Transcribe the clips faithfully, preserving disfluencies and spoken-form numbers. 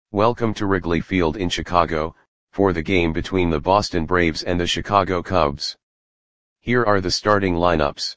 Welcome to Wrigley Field in Chicago, for the game between the Boston Braves and the Chicago Cubs. Here are the starting lineups.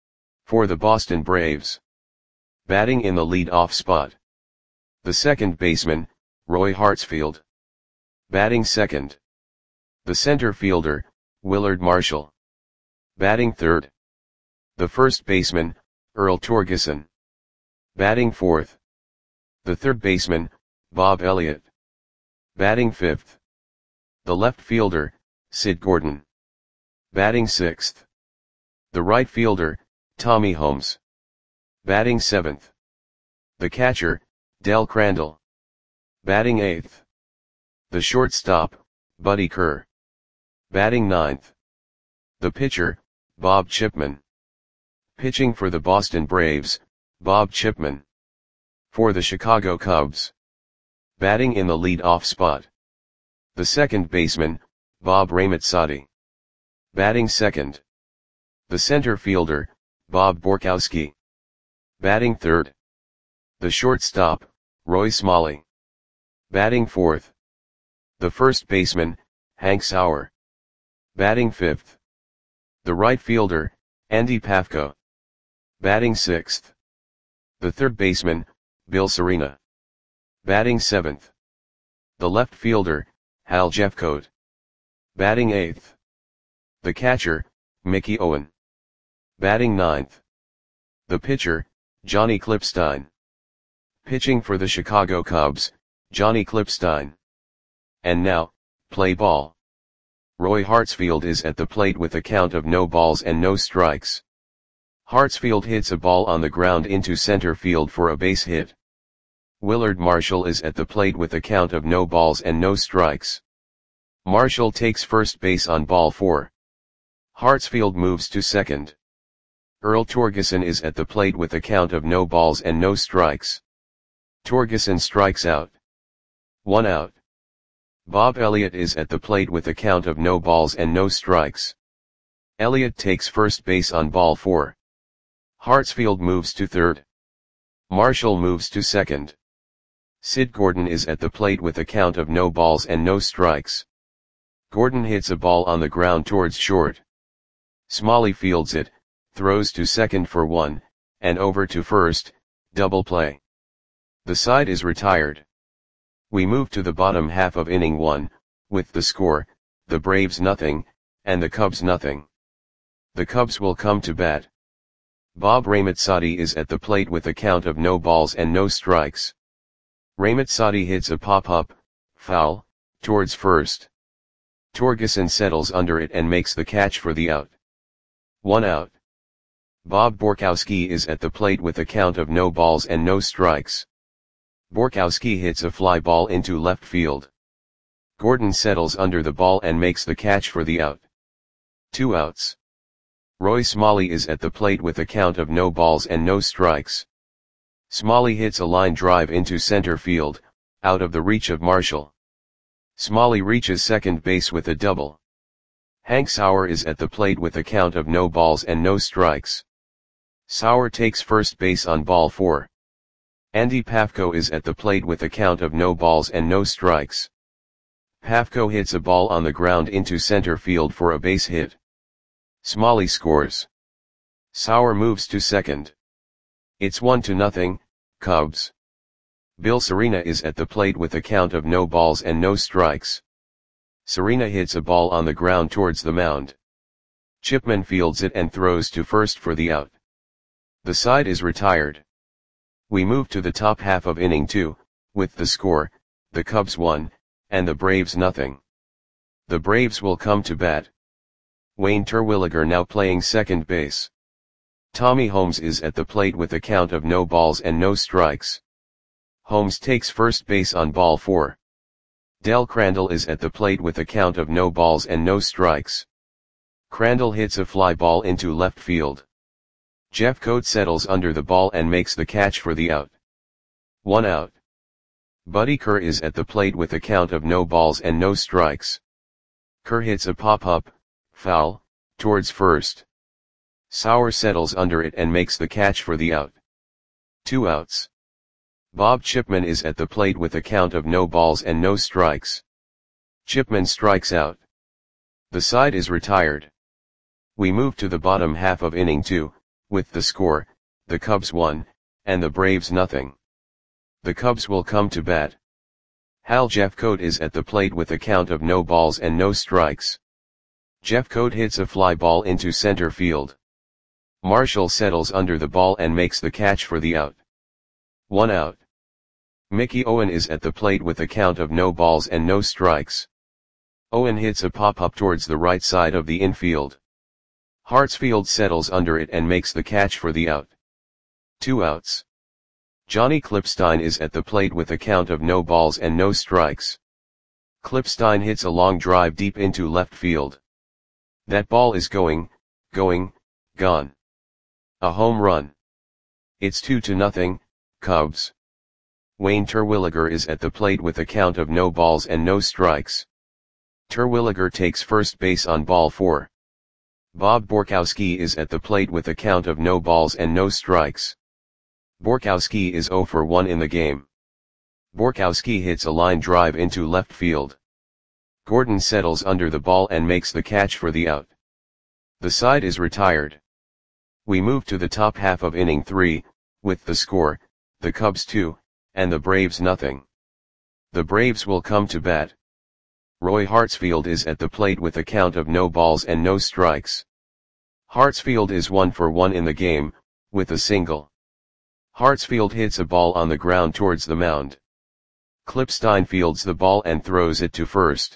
For the Boston Braves. Batting in the lead-off spot. The second baseman, Roy Hartsfield. Batting second. The center fielder, Willard Marshall. Batting third. The first baseman, Earl Torgeson. Batting fourth. The third baseman, Bob Elliott. Batting fifth. The left fielder, Sid Gordon. Batting sixth. The right fielder, Tommy Holmes. Batting seventh. The catcher, Del Crandall. Batting eighth. The shortstop, Buddy Kerr. Batting ninth. The pitcher, Bob Chipman. Pitching for the Boston Braves, Bob Chipman. For the Chicago Cubs. Batting in the lead-off spot. The second baseman, Bob Raymatsadi. Batting second. The center fielder, Bob Borkowski. Batting third. The shortstop, Roy Smalley. Batting fourth. The first baseman, Hank Sauer. Batting fifth. The right fielder, Andy Pafko. Batting sixth. The third baseman, Bill Serena. Batting seventh. The left fielder, Hal Jeffcoat. Batting eighth. The catcher, Mickey Owen. Batting ninth. The pitcher, Johnny Klippstein. Pitching for the Chicago Cubs, Johnny Klippstein. And now, play ball. Roy Hartsfield is at the plate with a count of no balls and no strikes. Hartsfield hits a ball on the ground into center field for a base hit. Willard Marshall is at the plate with a count of no balls and no strikes. Marshall takes first base on ball four. Hartsfield moves to second. Earl Torgeson is at the plate with a count of no balls and no strikes. Torgeson strikes out. One out. Bob Elliott is at the plate with a count of no balls and no strikes. Elliott takes first base on ball four. Hartsfield moves to third. Marshall moves to second. Sid Gordon is at the plate with a count of no balls and no strikes. Gordon hits a ball on the ground towards short. Smalley fields it, throws to second for one, and over to first, double play. The side is retired. We move to the bottom half of inning one, with the score, the Braves nothing, and the Cubs nothing. The Cubs will come to bat. Bob Raymatsadi is at the plate with a count of no balls and no strikes. Raymatsadi hits a pop-up, foul, towards first. Torgeson settles under it and makes the catch for the out. One out. Bob Borkowski is at the plate with a count of no balls and no strikes. Borkowski hits a fly ball into left field. Gordon settles under the ball and makes the catch for the out. Two outs. Roy Smalley is at the plate with a count of no balls and no strikes. Smalley hits a line drive into center field, out of the reach of Marshall. Smalley reaches second base with a double. Hank Sauer is at the plate with a count of no balls and no strikes. Sauer takes first base on ball four. Andy Pafko is at the plate with a count of no balls and no strikes. Pafko hits a ball on the ground into center field for a base hit. Smalley scores. Sauer moves to second. It's one to nothing, Cubs. Bill Serena is at the plate with a count of no balls and no strikes. Serena hits a ball on the ground towards the mound. Chipman fields it and throws to first for the out. The side is retired. We move to the top half of inning two, with the score, the Cubs one, and the Braves nothing. The Braves will come to bat. Wayne Terwilliger now playing second base. Tommy Holmes is at the plate with a count of no balls and no strikes. Holmes takes first base on ball four. Del Crandall is at the plate with a count of no balls and no strikes. Crandall hits a fly ball into left field. Jeffcoat settles under the ball and makes the catch for the out. One out. Buddy Kerr is at the plate with a count of no balls and no strikes. Kerr hits a pop-up, foul, towards first. Sauer settles under it and makes the catch for the out. Two outs. Bob Chipman is at the plate with a count of no balls and no strikes. Chipman strikes out. The side is retired. We move to the bottom half of inning two, with the score, the Cubs one, and the Braves nothing. The Cubs will come to bat. Hal Jeffcoat is at the plate with a count of no balls and no strikes. Jeffcoat hits a fly ball into center field. Marshall settles under the ball and makes the catch for the out. One out. Mickey Owen is at the plate with a count of no balls and no strikes. Owen hits a pop-up towards the right side of the infield. Hartsfield settles under it and makes the catch for the out. Two outs. Johnny Klipstein is at the plate with a count of no balls and no strikes. Klipstein hits a long drive deep into left field. That ball is going, going, gone. A home run. It's two to nothing, Cubs. Wayne Terwilliger is at the plate with a count of no balls and no strikes. Terwilliger takes first base on ball four. Bob Borkowski is at the plate with a count of no balls and no strikes. Borkowski is zero for one in the game. Borkowski hits a line drive into left field. Gordon settles under the ball and makes the catch for the out. The side is retired. We move to the top half of inning three, with the score, the Cubs two, and the Braves nothing. The Braves will come to bat. Roy Hartsfield is at the plate with a count of no balls and no strikes. Hartsfield is one for one in the game, with a single. Hartsfield hits a ball on the ground towards the mound. Klipstein fields the ball and throws it to first.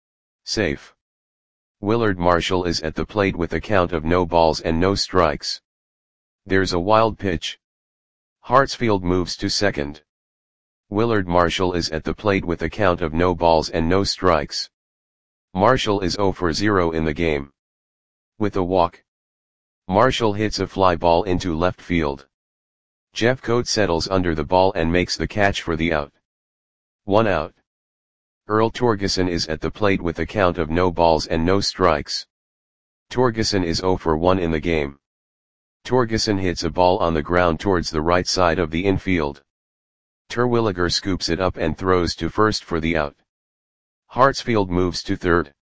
Safe. Willard Marshall is at the plate with a count of no balls and no strikes. There's a wild pitch. Hartsfield moves to second. Willard Marshall is at the plate with a count of no balls and no strikes. Marshall is zero for zero in the game. With a walk. Marshall hits a fly ball into left field. Jeffcoat settles under the ball and makes the catch for the out. One out. Earl Torgeson is at the plate with a count of no balls and no strikes. Torgeson is zero for one in the game. Torgeson hits a ball on the ground towards the right side of the infield. Terwilliger scoops it up and throws to first for the out. Hartsfield moves to third.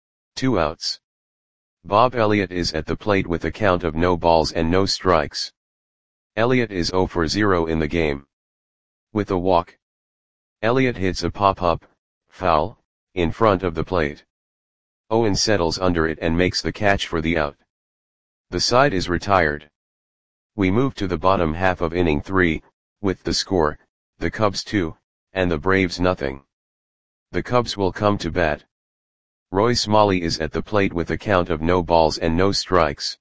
Two outs. Bob Elliott is at the plate with a count of no balls and no strikes. Elliott is zero for zero in the game. With a walk. Elliott hits a pop-up, foul, in front of the plate. Owen settles under it and makes the catch for the out. The side is retired. We move to the bottom half of inning three, with the score, the Cubs two, and the Braves nothing. The Cubs will come to bat. Roy Smalley is at the plate with a count of no balls and no strikes.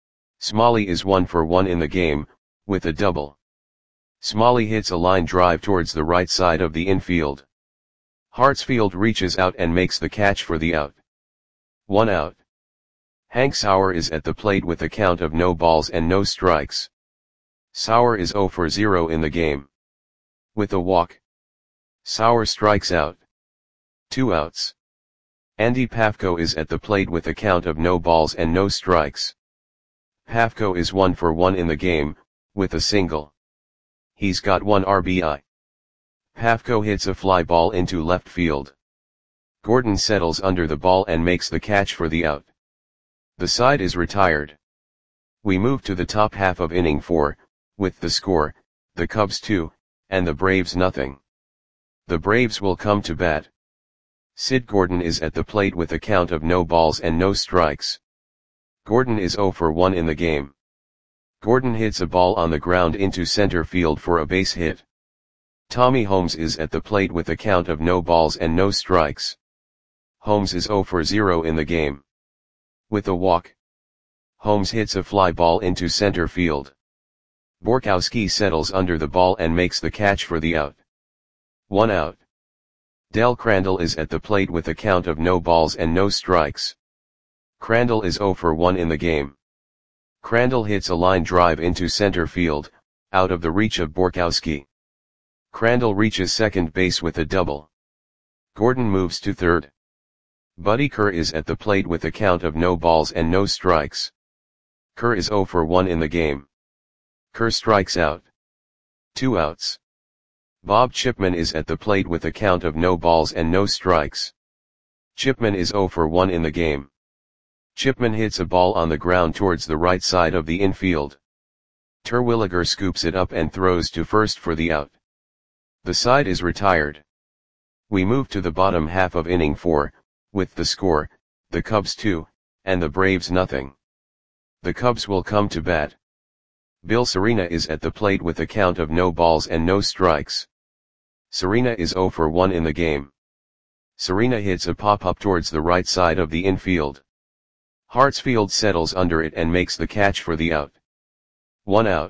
Smalley is one for one in the game, with a double. Smalley hits a line drive towards the right side of the infield. Hartsfield reaches out and makes the catch for the out. One out. Hank Sauer is at the plate with a count of no balls and no strikes. Sauer is zero for zero in the game. With a walk. Sauer strikes out. Two outs. Andy Pafko is at the plate with a count of no balls and no strikes. Pafko is one for one in the game, with a single. He's got one R B I. Pafko hits a fly ball into left field. Gordon settles under the ball and makes the catch for the out. The side is retired. We move to the top half of inning four, with the score, the Cubs two, and the Braves nothing. The Braves will come to bat. Sid Gordon is at the plate with a count of no balls and no strikes. Gordon is zero for one in the game. Gordon hits a ball on the ground into center field for a base hit. Tommy Holmes is at the plate with a count of no balls and no strikes. Holmes is zero for zero in the game. With a walk. Holmes hits a fly ball into center field. Borkowski settles under the ball and makes the catch for the out. One out. Del Crandall is at the plate with a count of no balls and no strikes. Crandall is zero for one in the game. Crandall hits a line drive into center field, out of the reach of Borkowski. Crandall reaches second base with a double. Gordon moves to third. Buddy Kerr is at the plate with a count of no balls and no strikes. Kerr is zero for one in the game. Kerr strikes out. Two outs. Bob Chipman is at the plate with a count of no balls and no strikes. Chipman is zero for one in the game. Chipman hits a ball on the ground towards the right side of the infield. Terwilliger scoops it up and throws to first for the out. The side is retired. We move to the bottom half of inning four, with the score, the Cubs two, and the Braves nothing. The Cubs will come to bat. Bill Serena is at the plate with a count of no balls and no strikes. Serena is zero for one in the game. Serena hits a pop-up towards the right side of the infield. Hartsfield settles under it and makes the catch for the out. One out.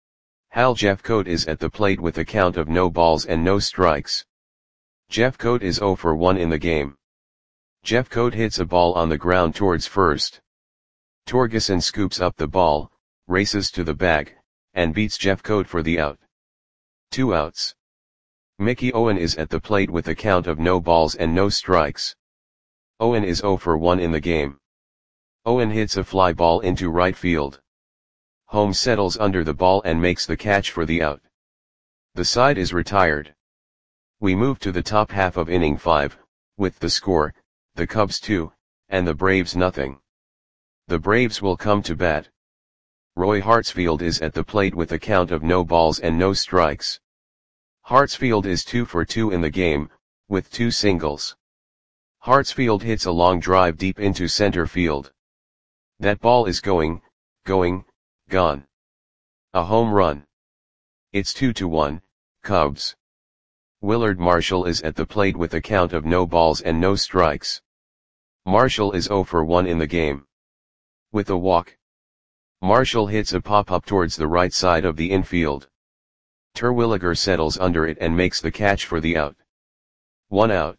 Hal Jeffcoat is at the plate with a count of no balls and no strikes. Jeffcoat is zero for one in the game. Jeffcoat hits a ball on the ground towards first. Torgeson scoops up the ball, races to the bag, and beats Jeffcoat for the out. Two outs. Mickey Owen is at the plate with a count of no balls and no strikes. Owen is zero for one in the game. Owen hits a fly ball into right field. Holmes settles under the ball and makes the catch for the out. The side is retired. We move to the top half of inning five, with the score, the Cubs two, and the Braves nothing. The Braves will come to bat. Roy Hartsfield is at the plate with a count of no balls and no strikes. Hartsfield is two for two in the game, with two singles. Hartsfield hits a long drive deep into center field. That ball is going, going, gone. A home run. It's two to one, Cubs. Willard Marshall is at the plate with a count of no balls and no strikes. Marshall is zero for one in the game. With a walk. Marshall hits a pop-up towards the right side of the infield. Terwilliger settles under it and makes the catch for the out. One out.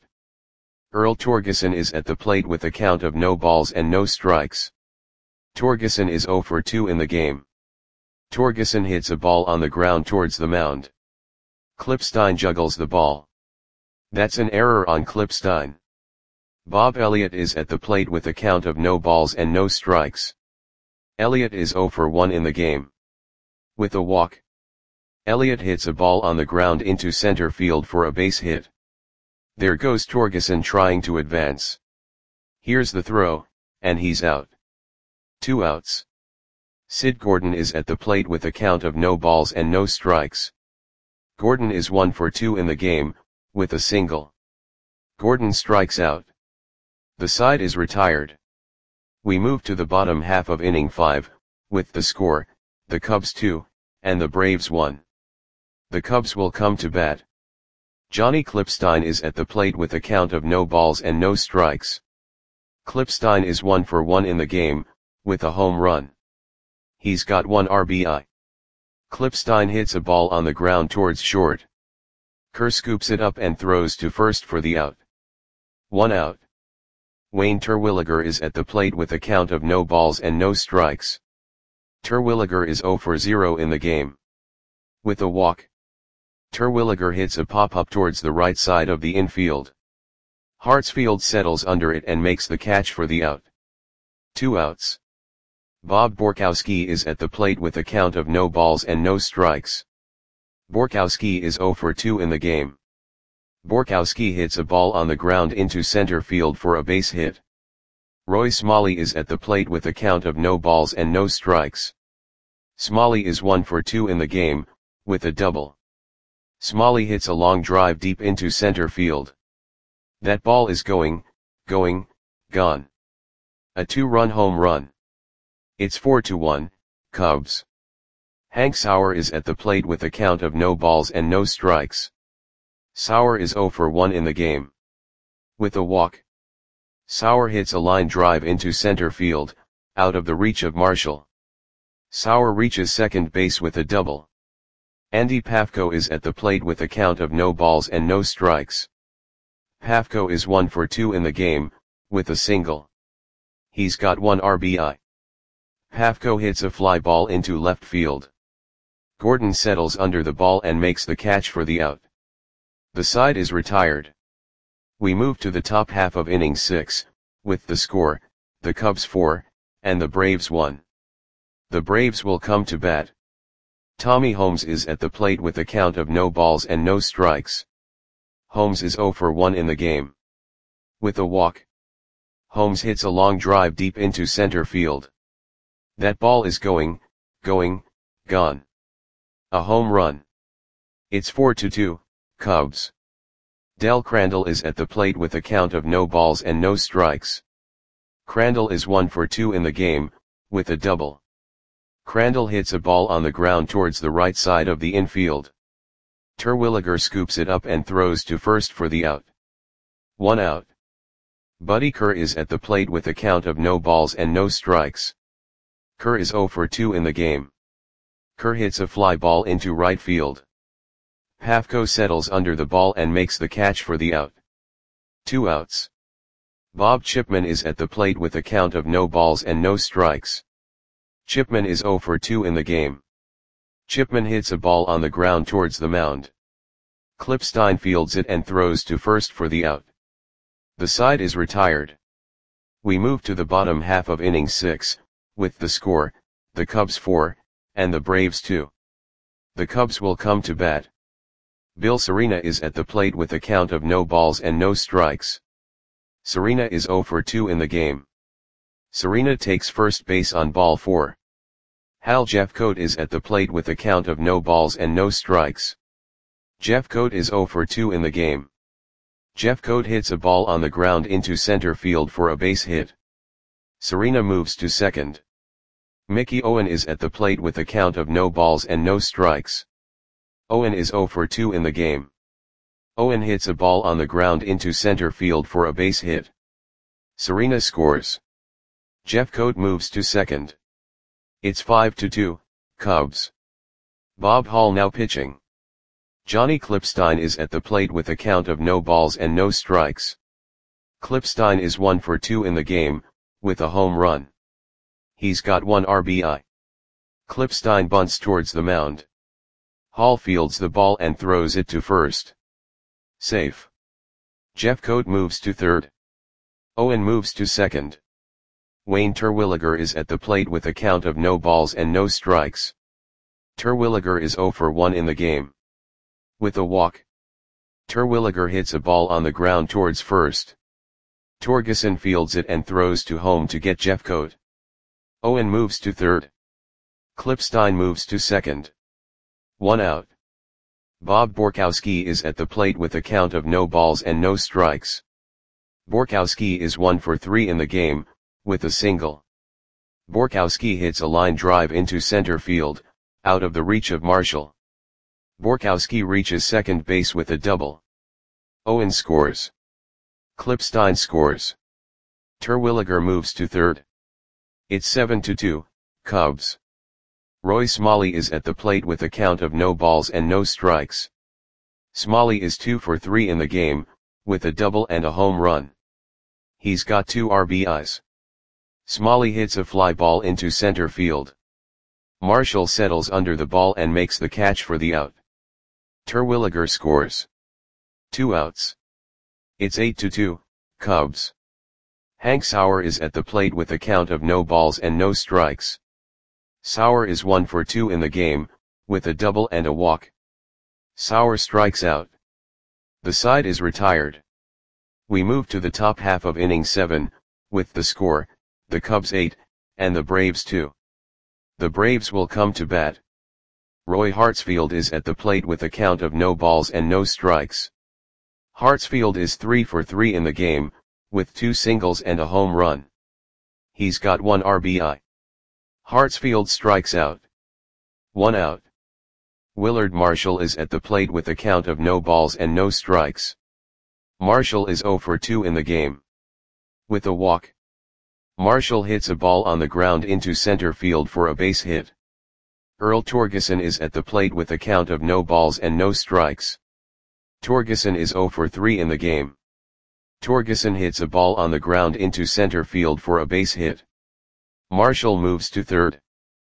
Earl Torgeson is at the plate with a count of no balls and no strikes. Torgeson is zero for two in the game. Torgeson hits a ball on the ground towards the mound. Klipstein juggles the ball. That's an error on Klipstein. Bob Elliott is at the plate with a count of no balls and no strikes. Elliott is zero for one in the game. With a walk. Elliott hits a ball on the ground into center field for a base hit. There goes Torgeson trying to advance. Here's the throw, and he's out. Two outs. Sid Gordon is at the plate with a count of no balls and no strikes. Gordon is one for two in the game, with a single. Gordon strikes out. The side is retired. We move to the bottom half of inning five, with the score, the Cubs two, and the Braves one. The Cubs will come to bat. Johnny Klipstein is at the plate with a count of no balls and no strikes. Klipstein is one for one in the game, with a home run. He's got one R B I. Klipstein hits a ball on the ground towards short. Kerr scoops it up and throws to first for the out. One out. Wayne Terwilliger is at the plate with a count of no balls and no strikes. Terwilliger is zero for zero in the game. With a walk. Terwilliger hits a pop-up towards the right side of the infield. Hartsfield settles under it and makes the catch for the out. Two outs. Bob Borkowski is at the plate with a count of no balls and no strikes. Borkowski is zero for two in the game. Borkowski hits a ball on the ground into center field for a base hit. Roy Smalley is at the plate with a count of no balls and no strikes. Smalley is one for two in the game, with a double. Smalley hits a long drive deep into center field. That ball is going, going, gone. A two-run home run. It's four to one, Cubs. Hank Sauer is at the plate with a count of no balls and no strikes. Sauer is zero for one in the game. With a walk. Sauer hits a line drive into center field, out of the reach of Marshall. Sauer reaches second base with a double. Andy Pafko is at the plate with a count of no balls and no strikes. Pafko is one for two in the game, with a single. He's got one R B I. Pafko hits a fly ball into left field. Gordon settles under the ball and makes the catch for the out. The side is retired. We move to the top half of inning six, with the score, the Cubs four, and the Braves one. The Braves will come to bat. Tommy Holmes is at the plate with a count of no balls and no strikes. Holmes is zero for one in the game. With a walk, Holmes hits a long drive deep into center field. That ball is going, going, gone. A home run. It's four to two, Cubs. Del Crandall is at the plate with a count of no balls and no strikes. Crandall is one for two in the game, with a double. Crandall hits a ball on the ground towards the right side of the infield. Terwilliger scoops it up and throws to first for the out. One out. Buddy Kerr is at the plate with a count of no balls and no strikes. Kerr is zero for two in the game. Kerr hits a fly ball into right field. Pafko settles under the ball and makes the catch for the out. Two outs. Bob Chipman is at the plate with a count of no balls and no strikes. Chipman is zero for two in the game. Chipman hits a ball on the ground towards the mound. Klippstein fields it and throws to first for the out. The side is retired. We move to the bottom half of inning six, with the score, the Cubs four, and the Braves two. The Cubs will come to bat. Bill Serena is at the plate with a count of no balls and no strikes. Serena is zero for two in the game. Serena takes first base on ball four. Hal Jeffcoat is at the plate with a count of no balls and no strikes. Jeffcoat is zero for two in the game. Jeffcoat hits a ball on the ground into center field for a base hit. Serena moves to second. Mickey Owen is at the plate with a count of no balls and no strikes. Owen is zero for two in the game. Owen hits a ball on the ground into center field for a base hit. Serena scores. Jeffcoat moves to second. It's five to two, Cubs. Bob Hall now pitching. Johnny Klippstein is at the plate with a count of no balls and no strikes. Klippstein is one for two in the game, with a home run. He's got one R B I. Klippstein bunts towards the mound. Hall fields the ball and throws it to first. Safe. Jeffcoat moves to third. Owen moves to second. Wayne Terwilliger is at the plate with a count of no balls and no strikes. Terwilliger is zero for one in the game. With a walk, Terwilliger hits a ball on the ground towards first. Torgeson fields it and throws to home to get Jeffcoat. Owen moves to third. Klippstein moves to second. One out. Bob Borkowski is at the plate with a count of no balls and no strikes. Borkowski is one for three in the game, with a single. Borkowski hits a line drive into center field, out of the reach of Marshall. Borkowski reaches second base with a double. Owen scores. Klippstein scores. Terwilliger moves to third. It's seven to two, Cubs. Roy Smalley is at the plate with a count of no balls and no strikes. Smalley is two for three in the game, with a double and a home run. He's got two R B Is. Smalley hits a fly ball into center field. Marshall settles under the ball and makes the catch for the out. Terwilliger scores. Two outs. It's eight to two, Cubs. Hank Sauer is at the plate with a count of no balls and no strikes. Sauer is one for two in the game, with a double and a walk. Sauer strikes out. The side is retired. We move to the top half of inning seven, with the score, the Cubs eight, and the Braves two. The Braves will come to bat. Roy Hartsfield is at the plate with a count of no balls and no strikes. Hartsfield is three for three in the game, with two singles and a home run. He's got one R B I. Hartsfield strikes out. One out. Willard Marshall is at the plate with a count of no balls and no strikes. Marshall is zero for two in the game. With a walk, Marshall hits a ball on the ground into center field for a base hit. Earl Torgeson is at the plate with a count of no balls and no strikes. Torgeson is zero for three in the game. Torgeson hits a ball on the ground into center field for a base hit. Marshall moves to third.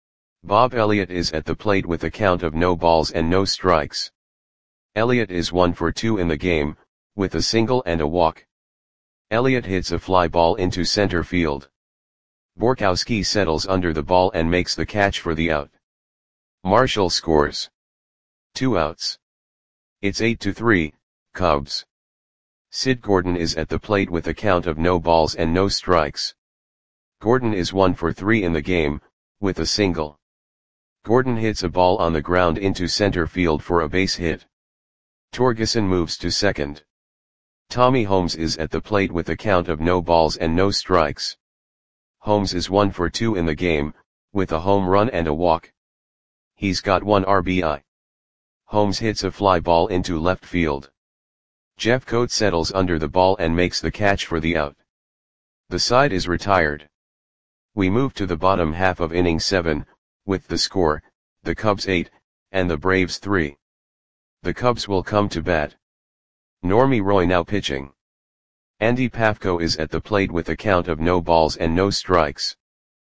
Bob Elliott is at the plate with a count of no balls and no strikes. Elliott is one for two in the game, with a single and a walk. Elliott hits a fly ball into center field. Borkowski settles under the ball and makes the catch for the out. Marshall scores. Two outs. It's eight to three, Cubs. Sid Gordon is at the plate with a count of no balls and no strikes. Gordon is one for three in the game, with a single. Gordon hits a ball on the ground into center field for a base hit. Torgeson moves to second. Tommy Holmes is at the plate with a count of no balls and no strikes. Holmes is one for two in the game, with a home run and a walk. He's got one R B I. Holmes hits a fly ball into left field. Jeffcoat settles under the ball and makes the catch for the out. The side is retired. We move to the bottom half of inning seven, with the score, the Cubs eight, and the Braves three. The Cubs will come to bat. Normie Roy now pitching. Andy Pafko is at the plate with a count of no balls and no strikes.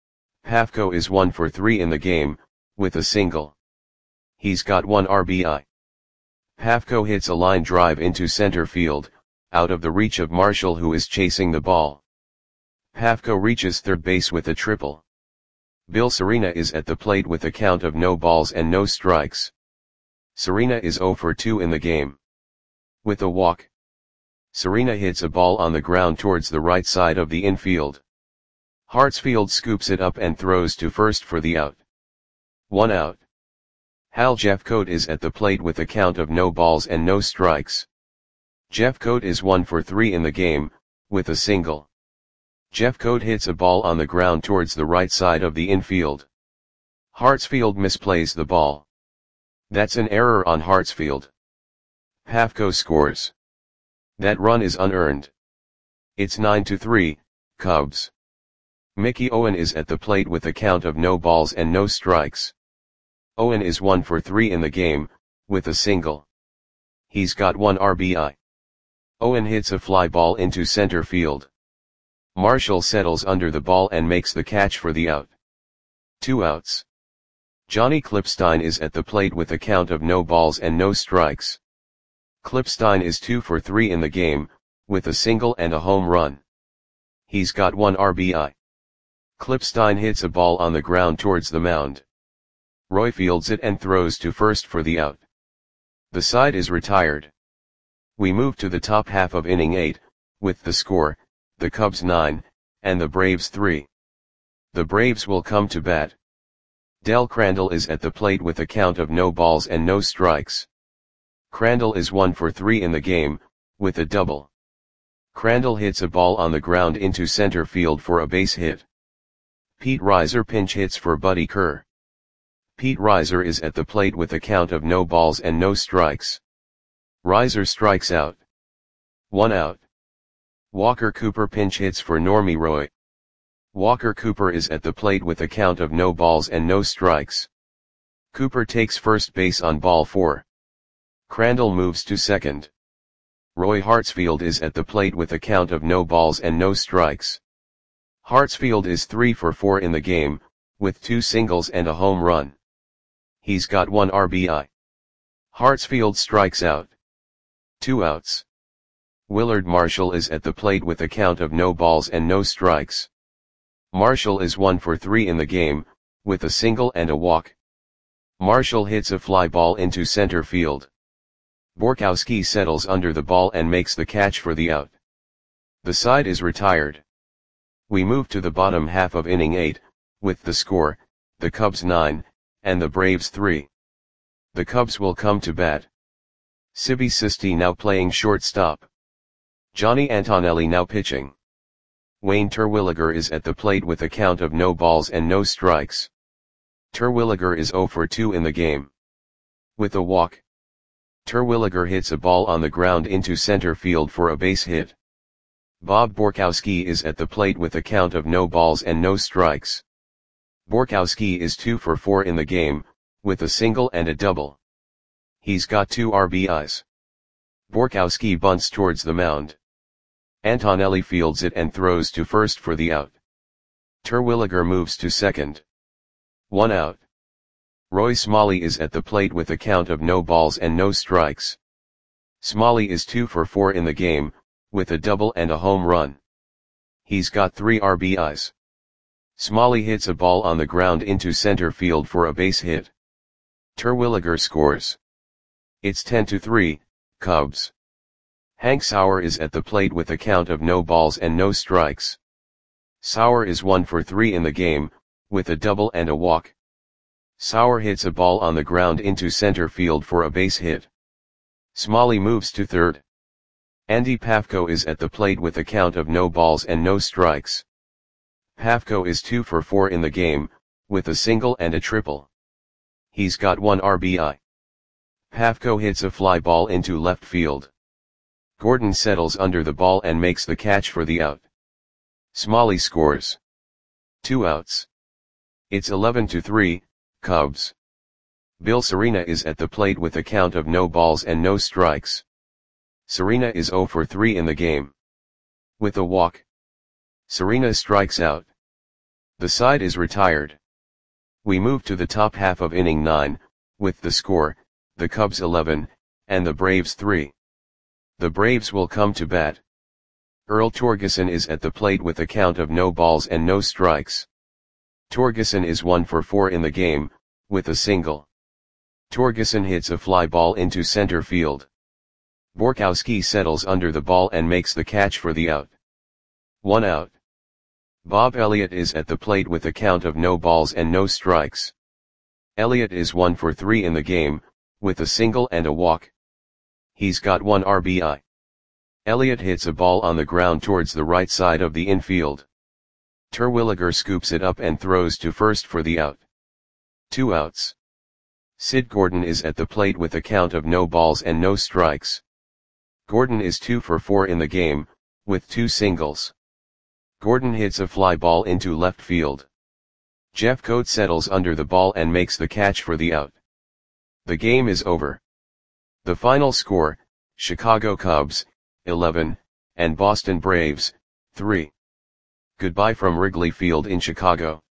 Pafko is one for three in the game, with a single. He's got one R B I. Pafko hits a line drive into center field, out of the reach of Marshall, who is chasing the ball. Pafko reaches third base with a triple. Bill Serena is at the plate with a count of no balls and no strikes. Serena is zero for two in the game. With a walk. Serena hits a ball on the ground towards the right side of the infield. Hartsfield scoops it up and throws to first for the out. One out. Hal Jeffcoat is at the plate with a count of no balls and no strikes. Jeffcoat is one for three in the game, with a single. Jeffcoat hits a ball on the ground towards the right side of the infield. Hartsfield misplays the ball. That's an error on Hartsfield. Pafko scores. That run is unearned. It's nine to three, Cubs. Mickey Owen is at the plate with a count of no balls and no strikes. Owen is one for three in the game, with a single. He's got one R B I. Owen hits a fly ball into center field. Marshall settles under the ball and makes the catch for the out. Two outs. Johnny Klipstein is at the plate with a count of no balls and no strikes. Klipstein is two for three in the game, with a single and a home run. He's got one R B I. Klipstein hits a ball on the ground towards the mound. Roy fields it and throws to first for the out. The side is retired. We move to the top half of inning eight, with the score, the Cubs nine, and the Braves three. The Braves will come to bat. Del Crandall is at the plate with a count of no balls and no strikes. Crandall is one for three in the game, with a double. Crandall hits a ball on the ground into center field for a base hit. Pete Reiser pinch hits for Buddy Kerr. Pete Reiser is at the plate with a count of no balls and no strikes. Reiser strikes out. One out. Walker Cooper pinch hits for Normie Roy. Walker Cooper is at the plate with a count of no balls and no strikes. Cooper takes first base on ball four. Crandall moves to second. Roy Hartsfield is at the plate with a count of no balls and no strikes. Hartsfield is three for four in the game, with two singles and a home run. He's got one R B I. Hartsfield strikes out. Two outs. Willard Marshall is at the plate with a count of no balls and no strikes. Marshall is one for three in the game, with a single and a walk. Marshall hits a fly ball into center field. Borkowski settles under the ball and makes the catch for the out. The side is retired. We move to the bottom half of inning eight, with the score, the Cubs nine, and the Braves three. The Cubs will come to bat. Sibby Sisti now playing shortstop. Johnny Antonelli now pitching. Wayne Terwilliger is at the plate with a count of no balls and no strikes. Terwilliger is zero for two in the game. With a walk. Terwilliger hits a ball on the ground into center field for a base hit. Bob Borkowski is at the plate with a count of no balls and no strikes. Borkowski is two for four in the game, with a single and a double. He's got two R B Is. Borkowski bunts towards the mound. Antonelli fields it and throws to first for the out. Terwilliger moves to second. One out. Roy Smalley is at the plate with a count of no balls and no strikes. Smalley is two for four in the game, with a double and a home run. He's got three R B Is. Smalley hits a ball on the ground into center field for a base hit. Terwilliger scores. It's ten to three, Cubs. Hank Sauer is at the plate with a count of no balls and no strikes. Sauer is one for three in the game, with a double and a walk. Sauer hits a ball on the ground into center field for a base hit. Smalley moves to third. Andy Pafko is at the plate with a count of no balls and no strikes. Pafko is two for four in the game, with a single and a triple. He's got one R B I. Pafko hits a fly ball into left field. Gordon settles under the ball and makes the catch for the out. Smalley scores. Two outs. It's eleven to three, Cubs. Bill Serena is at the plate with a count of no balls and no strikes. Serena is zero for three in the game. With a walk. Serena strikes out. The side is retired. We move to the top half of inning nine, with the score, the Cubs eleven, and the Braves three. The Braves will come to bat. Earl Torgeson is at the plate with a count of no balls and no strikes. Torgeson is one for four in the game, with a single. Torgeson hits a fly ball into center field. Borkowski settles under the ball and makes the catch for the out. One out. Bob Elliott is at the plate with a count of no balls and no strikes. Elliott is one for three in the game, with a single and a walk. He's got one R B I. Elliott hits a ball on the ground towards the right side of the infield. Terwilliger scoops it up and throws to first for the out. Two outs. Sid Gordon is at the plate with a count of no balls and no strikes. Gordon is two for four in the game, with two singles. Gordon hits a fly ball into left field. Jeff Coate settles under the ball and makes the catch for the out. The game is over. The final score, Chicago Cubs, eleven, and Boston Braves, three. Goodbye from Wrigley Field in Chicago.